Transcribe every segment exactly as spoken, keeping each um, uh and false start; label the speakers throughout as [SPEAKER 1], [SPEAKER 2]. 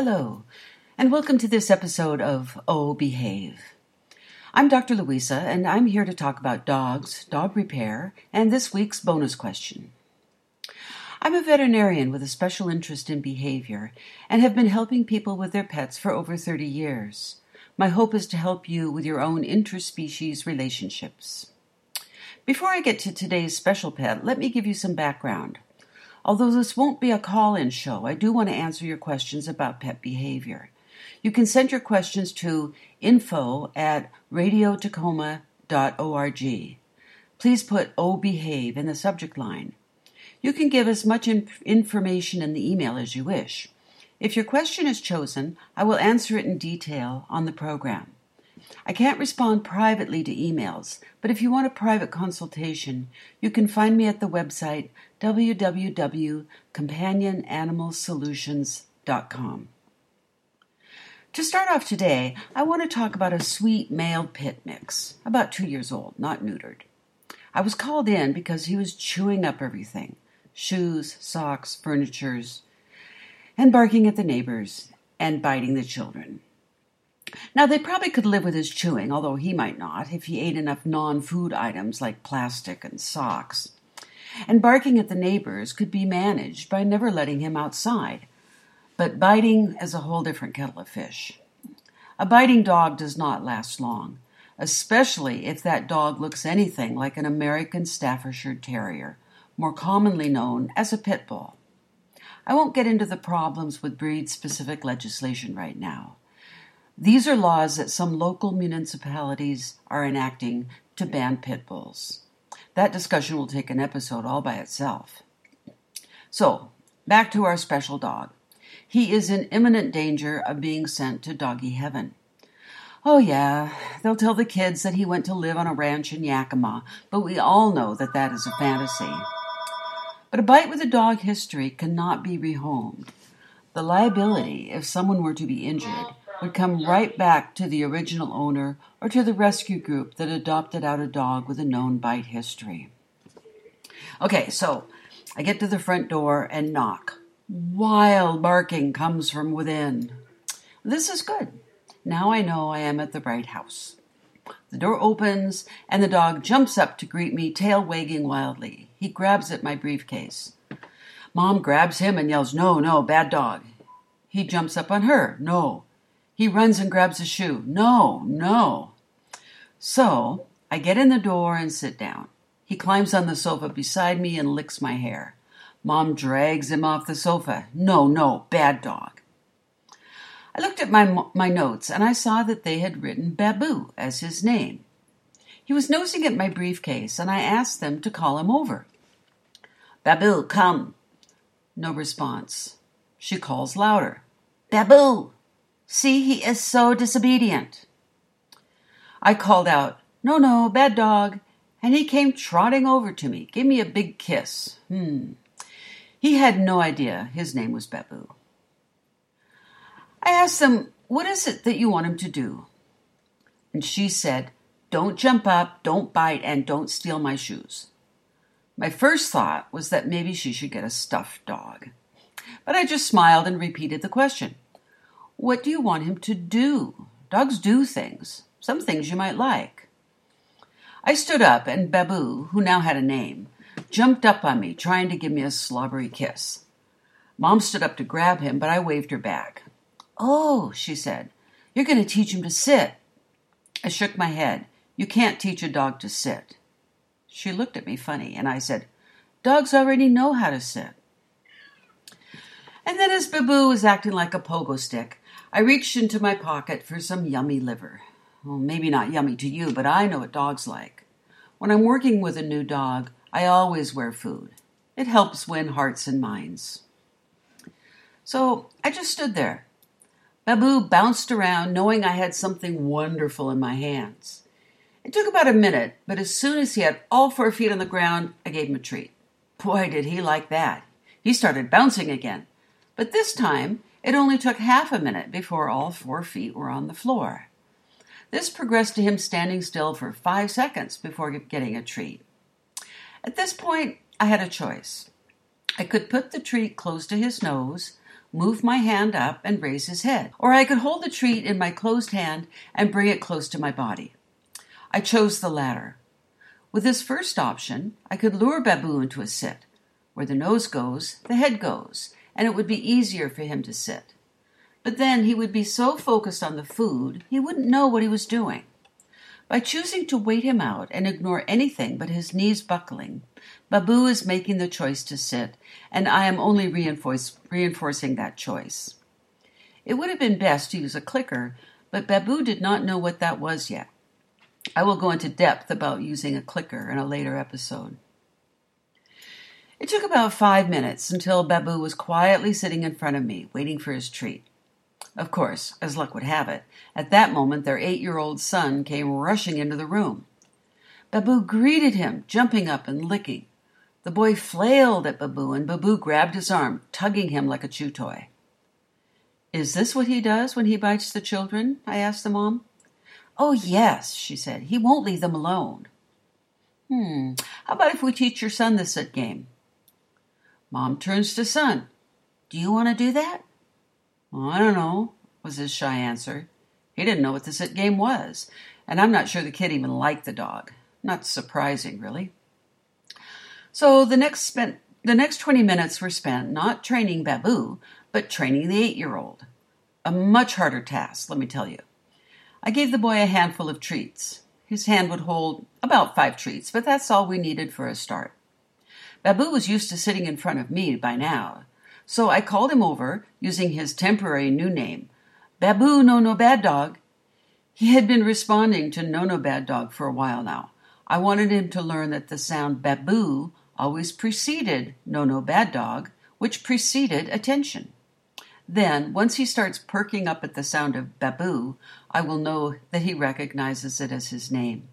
[SPEAKER 1] Hello, and welcome to this episode of Oh Behave. I'm Doctor Louisa, and I'm here to talk about dogs, dog repair, and this week's bonus question. I'm a veterinarian with a special interest in behavior and have been helping people with their pets for over thirty years. My hope is to help you with your own interspecies relationships. Before I get to today's special pet, let me give you some background. Although this won't be a call-in show, I do want to answer your questions about pet behavior. You can send your questions to info at radio tacoma dot org. Please put O Behave in the subject line. You can give as much in- information in the email as you wish. If your question is chosen, I will answer it in detail on the program. I can't respond privately to emails, but if you want a private consultation, you can find me at the website w w w dot companion animal solutions dot com. To start off today, I want to talk about a sweet male pit mix, about two years old, not neutered. I was called in because he was chewing up everything, shoes, socks, furnitures, and barking at the neighbors and biting the children. Now, they probably could live with his chewing, although he might not, if he ate enough non-food items like plastic and socks. And barking at the neighbors could be managed by never letting him outside. But biting is a whole different kettle of fish. A biting dog does not last long, especially if that dog looks anything like an American Staffordshire Terrier, more commonly known as a pit bull. I won't get into the problems with breed-specific legislation right now. These are laws that some local municipalities are enacting to ban pit bulls. That discussion will take an episode all by itself. So, back to our special dog. He is in imminent danger of being sent to doggy heaven. Oh yeah, they'll tell the kids that he went to live on a ranch in Yakima, but we all know that that is a fantasy. But a bite with a dog history cannot be rehomed. The liability, if someone were to be injured, would come right back to the original owner or to the rescue group that adopted out a dog with a known bite history. Okay, so I get to the front door and knock. Wild barking comes from within. This is good. Now I know I am at the right house. The door opens and the dog jumps up to greet me, tail wagging wildly. He grabs at my briefcase. Mom grabs him and yells, "No, no, bad dog." He jumps up on her. "No." He runs and grabs a shoe. "No, no." So I get in the door and sit down. He climbs on the sofa beside me and licks my hair. Mom drags him off the sofa. "No, no, bad dog." I looked at my my notes and I saw that they had written Babu as his name. He was nosing at my briefcase and I asked them to call him over. "Babu, come." No response. She calls louder. "Babu! See, he is so disobedient." I called out, "No, no, bad dog," and he came trotting over to me, gave me a big kiss. Hmm. He had no idea his name was Babu. I asked them, "What is it that you want him to do?" And she said, "Don't jump up, don't bite, and don't steal my shoes." My first thought was that maybe she should get a stuffed dog. But I just smiled and repeated the question. "What do you want him to do? Dogs do things, some things you might like." I stood up and Babu, who now had a name, jumped up on me, trying to give me a slobbery kiss. Mom stood up to grab him, but I waved her back. "Oh," she said, "you're going to teach him to sit." I shook my head. "You can't teach a dog to sit." She looked at me funny, and I said, "Dogs already know how to sit." And then as Babu was acting like a pogo stick, I reached into my pocket for some yummy liver. Well, maybe not yummy to you, but I know what dogs like. When I'm working with a new dog, I always wear food. It helps win hearts and minds. So I just stood there. Babu bounced around, knowing I had something wonderful in my hands. It took about a minute, but as soon as he had all four feet on the ground, I gave him a treat. Boy, did he like that. He started bouncing again. But this time, it only took half a minute before all four feet were on the floor. This progressed to him standing still for five seconds before getting a treat. At this point, I had a choice. I could put the treat close to his nose, move my hand up and raise his head, or I could hold the treat in my closed hand and bring it close to my body. I chose the latter. With this first option, I could lure Babu into a sit. Where the nose goes, the head goes, and it would be easier for him to sit. But then he would be so focused on the food, he wouldn't know what he was doing. By choosing to wait him out and ignore anything but his knees buckling, Babu is making the choice to sit, and I am only reinforce, reinforcing that choice. It would have been best to use a clicker, but Babu did not know what that was yet. I will go into depth about using a clicker in a later episode. It took about five minutes until Babu was quietly sitting in front of me, waiting for his treat. Of course, as luck would have it, at that moment their eight-year-old son came rushing into the room. Babu greeted him, jumping up and licking. The boy flailed at Babu, and Babu grabbed his arm, tugging him like a chew toy. "Is this what he does when he bites the children?" I asked the mom. "Oh, yes," she said. "He won't leave them alone." Hmm, how about if we teach your son the sit game? Mom turns to son. "Do you want to do that?" "Well, I don't know," was his shy answer. He didn't know what the sit game was, and I'm not sure the kid even liked the dog. Not surprising, really. So the next spent the next twenty minutes were spent not training Babu, but training the eight-year-old. A much harder task, let me tell you. I gave the boy a handful of treats. His hand would hold about five treats, but that's all we needed for a start. Babu was used to sitting in front of me by now, so I called him over using his temporary new name, Babu No No Bad Dog. He had been responding to No No Bad Dog for a while now. I wanted him to learn that the sound Babu always preceded No No Bad Dog, which preceded attention. Then, once he starts perking up at the sound of Babu, I will know that he recognizes it as his name.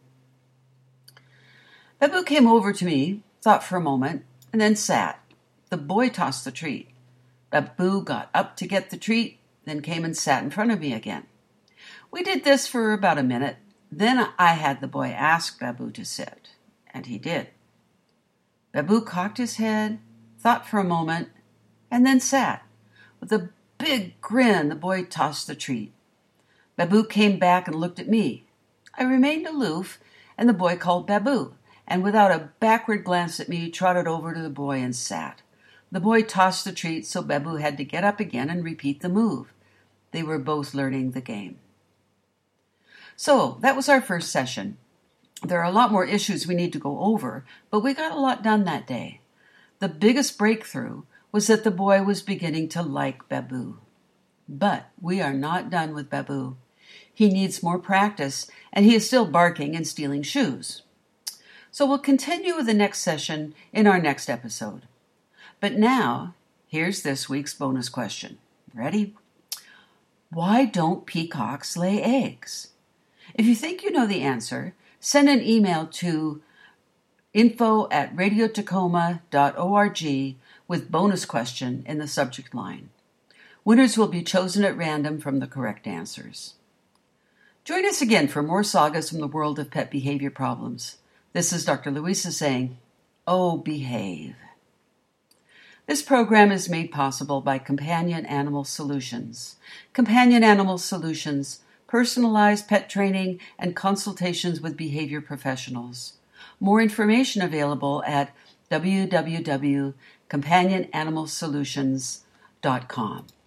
[SPEAKER 1] Babu came over to me, thought for a moment, and then sat. The boy tossed the treat. Babu got up to get the treat, then came and sat in front of me again. We did this for about a minute. Then I had the boy ask Babu to sit, and he did. Babu cocked his head, thought for a moment, and then sat. With a big grin, the boy tossed the treat. Babu came back and looked at me. I remained aloof, and the boy called Babu, and without a backward glance at me, trotted over to the boy and sat. The boy tossed the treat, so Babu had to get up again and repeat the move. They were both learning the game. So, that was our first session. There are a lot more issues we need to go over, but we got a lot done that day. The biggest breakthrough was that the boy was beginning to like Babu. But we are not done with Babu. He needs more practice, and he is still barking and stealing shoes. So we'll continue with the next session in our next episode. But now, here's this week's bonus question. Ready? Why don't peacocks lay eggs? If you think you know the answer, send an email to info at radio tacoma dot org with bonus question in the subject line. Winners will be chosen at random from the correct answers. Join us again for more sagas from the world of pet behavior problems. This is Doctor Louisa saying, oh, behave. This program is made possible by Companion Animal Solutions. Companion Animal Solutions, personalized pet training and consultations with behavior professionals. More information available at w w w dot companion animal solutions dot com.